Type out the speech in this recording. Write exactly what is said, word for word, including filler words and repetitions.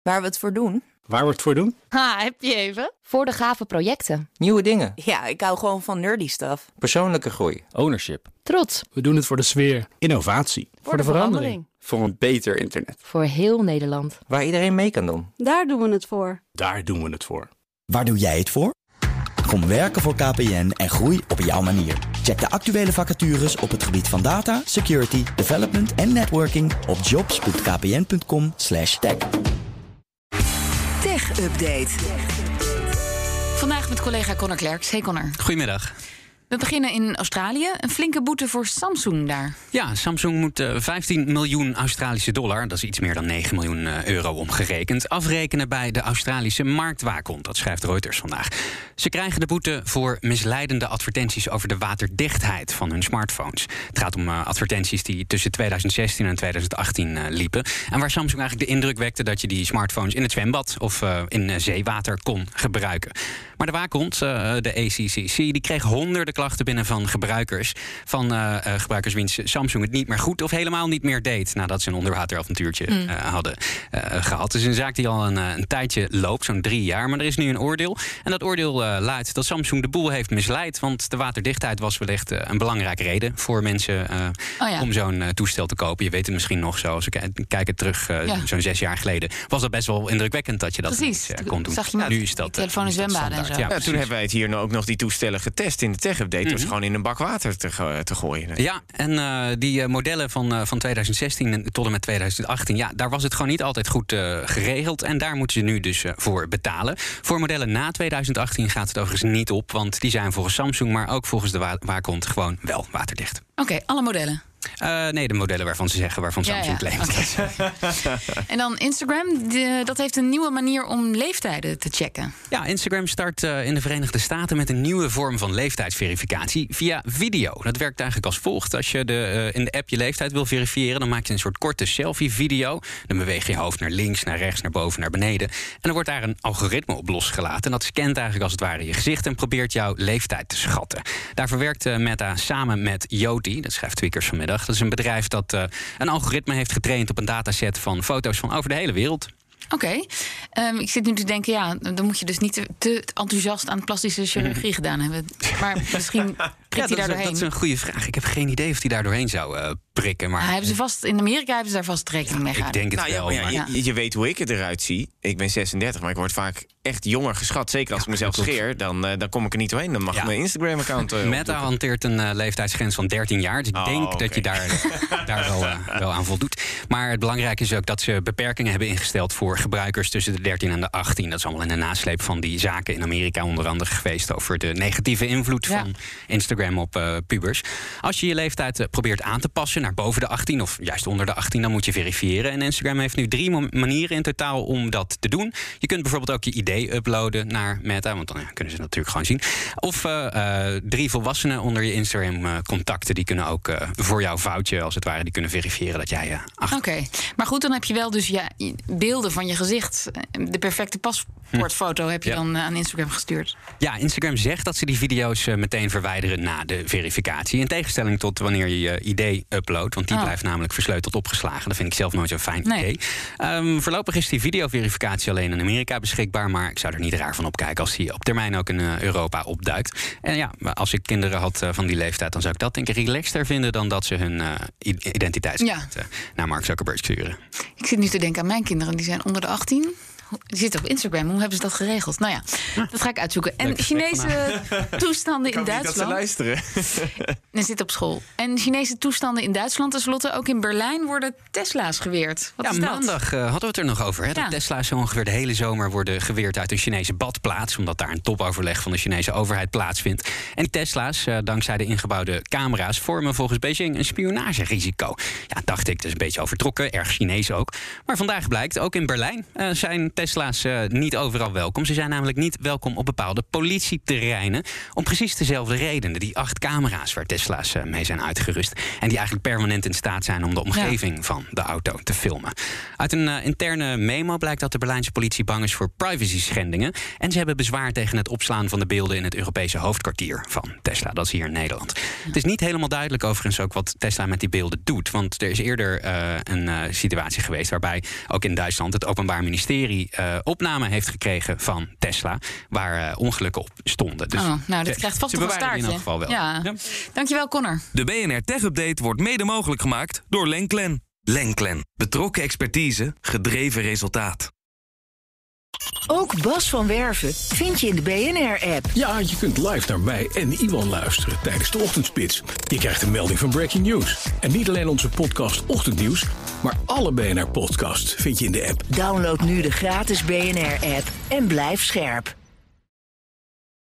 Waar we het voor doen? Waar we het voor doen? Ha, heb je even? Voor de gave projecten. Nieuwe dingen. Ja, ik hou gewoon van nerdy stuff. Persoonlijke groei. Ownership. Trots. We doen het voor de sfeer. Innovatie. Voor, voor de, de verandering. Voor een beter internet. Voor heel Nederland. Waar iedereen mee kan doen. Daar doen we het voor. Daar doen we het voor. Waar doe jij het voor? Kom werken voor K P N en groei op jouw manier. Check de actuele vacatures op het gebied van data, security, development en networking op jobs punt k p n punt com slash tech. Tech Update. Vandaag met collega Connor Klerks. Hey Connor. Goedemiddag. We beginnen in Australië. Een flinke boete voor Samsung daar. Ja, Samsung moet uh, vijftien miljoen Australische dollar... dat is iets meer dan negen miljoen uh, euro omgerekend... afrekenen bij de Australische marktwaakhond. Dat schrijft Reuters vandaag. Ze krijgen de boete voor misleidende advertenties... over de waterdichtheid van hun smartphones. Het gaat om uh, advertenties die tussen tweeduizend zestien en tweeduizend achttien uh, liepen... en waar Samsung eigenlijk de indruk wekte... dat je die smartphones in het zwembad of uh, in uh, zeewater kon gebruiken. Maar de waakhond, uh, de A C C C, die kreeg honderden klachten binnen van gebruikers. Van uh, uh, gebruikers wiens Samsung het niet meer goed of helemaal niet meer deed... nadat ze een onderwateravontuurtje mm. uh, hadden uh, gehad. Het is een zaak die al een, uh, een tijdje loopt, zo'n drie jaar. Maar er is nu een oordeel. En dat oordeel uh, luidt dat Samsung de boel heeft misleid. Want de waterdichtheid was wellicht uh, een belangrijke reden... voor mensen uh, oh ja. om zo'n uh, toestel te kopen. Je weet het misschien nog zo. Als we kijken terug, uh, ja. zo'n zes jaar geleden... was dat best wel indrukwekkend dat je dat Precies. uh, kon doen. Zag je maar, nu is dat telefoon en zwembaden en zo. Ja, ja, toen hebben wij het hier nou ook nog die toestellen getest in de tech-update. Mm-hmm. Dus gewoon in een bak water te, go- te gooien. Ja, en uh, die uh, modellen van, uh, van tweeduizend zestien tot en met tweeduizend achttien... ja, daar was het gewoon niet altijd goed uh, geregeld. En daar moeten ze nu dus uh, voor betalen. Voor modellen na tweeduizend achttien gaat het overigens niet op... want die zijn volgens Samsung, maar ook volgens de wa- waakhond gewoon wel waterdicht. Oké, okay, alle modellen? Uh, nee, de modellen waarvan ze zeggen, waarvan Samsung ja, ja. claimt. Okay. En dan Instagram, de, dat heeft een nieuwe manier om leeftijden te checken. Ja, Instagram start uh, in de Verenigde Staten met een nieuwe vorm van leeftijdsverificatie via video. Dat werkt eigenlijk als volgt. Als je de, uh, in de app je leeftijd wil verifiëren, dan maak je een soort korte selfie-video. Dan beweeg je je hoofd naar links, naar rechts, naar boven, naar beneden. En dan wordt daar een algoritme op losgelaten. En dat scant eigenlijk als het ware je gezicht en probeert jouw leeftijd te schatten. Daarvoor werkt uh, Meta samen met Yoti, dat schrijft Tweakers vanmiddag. Dat is een bedrijf dat uh, een algoritme heeft getraind op een dataset van foto's van over de hele wereld. Oké. Okay. Um, ik zit nu te denken, ja, dan moet je dus niet te, te enthousiast aan plastische chirurgie gedaan hebben. Maar misschien prikt ja, hij daar doorheen. Dat is een goede vraag. Ik heb geen idee of hij daar doorheen zou uh, prikken. Maar... Ah, hebben ze vast, in Amerika hebben ze daar vast rekening mee gehouden. Ik denk het nou, wel. Ja, maar ja, je, je weet hoe ik eruit zie. Ik ben zesendertig, maar ik word vaak echt jonger geschat. Zeker als ja, ik mezelf scheer, dan, uh, dan kom ik er niet doorheen. Dan mag ja. mijn Instagram-account... Uh, Meta hanteert een uh, leeftijdsgrens van dertien jaar. Dus ik oh, denk okay. dat je daar, daar wel, uh, wel aan voldoet. Maar het belangrijke is ook dat ze beperkingen hebben ingesteld... voor gebruikers tussen de dertien en de achttien. Dat is allemaal in de nasleep van die zaken in Amerika onder andere geweest... over de negatieve invloed ja. van Instagram op uh, pubers. Als je je leeftijd uh, probeert aan te passen naar boven de achttien... of juist onder de achttien, dan moet je verifiëren. En Instagram heeft nu drie manieren in totaal om dat te doen. Je kunt bijvoorbeeld ook je idee uploaden naar Meta... want dan ja, kunnen ze het natuurlijk gewoon zien. Of uh, uh, drie volwassenen onder je Instagram-contacten... die kunnen ook uh, voor jouw foutje, als het ware... die kunnen verifiëren dat jij... Uh, Oké, okay. Maar goed, dan heb je wel dus ja, beelden van je gezicht... de perfecte paspoortfoto heb je ja. dan uh, aan Instagram gestuurd. Ja, Instagram zegt dat ze die video's uh, meteen verwijderen na de verificatie. In tegenstelling tot wanneer je je idee uploadt... want die oh. blijft namelijk versleuteld opgeslagen. Dat vind ik zelf nooit zo'n fijn nee. idee. Um, voorlopig is die videoverificatie alleen in Amerika beschikbaar... maar ik zou er niet raar van opkijken als die op termijn ook in uh, Europa opduikt. En ja, als ik kinderen had uh, van die leeftijd... dan zou ik dat denk ik relaxter vinden... dan dat ze hun uh, identiteitskaart ja. uh, naar Mark Zuckerberg sturen. Ik zit nu te denken aan mijn kinderen, die zijn onder de achttien... Die zitten op Instagram. Hoe hebben ze dat geregeld? Nou ja, dat ga ik uitzoeken. En Chinese toestanden in Duitsland. Ik kan niet dat ze luisteren. En zit op school. En Chinese toestanden in Duitsland. Tenslotte ook in Berlijn worden Tesla's geweerd. Wat ja, is dat? maandag uh, hadden we het er nog over. Hè? Dat ja. Tesla's zo ongeveer de hele zomer worden geweerd uit een Chinese badplaats. Omdat daar een topoverleg van de Chinese overheid plaatsvindt. En die Tesla's, uh, dankzij de ingebouwde camera's, vormen volgens Beijing een spionagerisico. Ja, dacht ik, dat is een beetje overtrokken. Erg Chinees ook. Maar vandaag blijkt, ook in Berlijn uh, zijn Tesla's uh, niet overal welkom. Ze zijn namelijk niet welkom op bepaalde politieterreinen. Om precies dezelfde redenen. Die acht camera's waar Tesla's uh, mee zijn uitgerust. En die eigenlijk permanent in staat zijn om de omgeving ja. van de auto te filmen. Uit een uh, interne memo blijkt dat de Berlijnse politie bang is voor privacy-schendingen. En ze hebben bezwaar tegen het opslaan van de beelden in het Europese hoofdkwartier van Tesla. Dat is hier in Nederland. Ja. Het is niet helemaal duidelijk overigens ook wat Tesla met die beelden doet. Want er is eerder uh, een uh, situatie geweest waarbij ook in Duitsland het Openbaar Ministerie uh, opname heeft gekregen van Tesla, waar uh, ongelukken op stonden. Dus oh, nou, dit krijgt vast nog een staartje. In elk geval wel. Ja. Ja. Dankjewel, Connor. De B N R Tech Update wordt mede mogelijk gemaakt door Lenklen. Lenklen. Betrokken expertise, gedreven resultaat. Ook Bas van Werven vind je in de B N R-app. Ja, je kunt live naar mij en Iwan luisteren tijdens de ochtendspits. Je krijgt een melding van Breaking News. En niet alleen onze podcast Ochtendnieuws, maar alle B N R-podcasts vind je in de app. Download nu de gratis B N R-app en blijf scherp.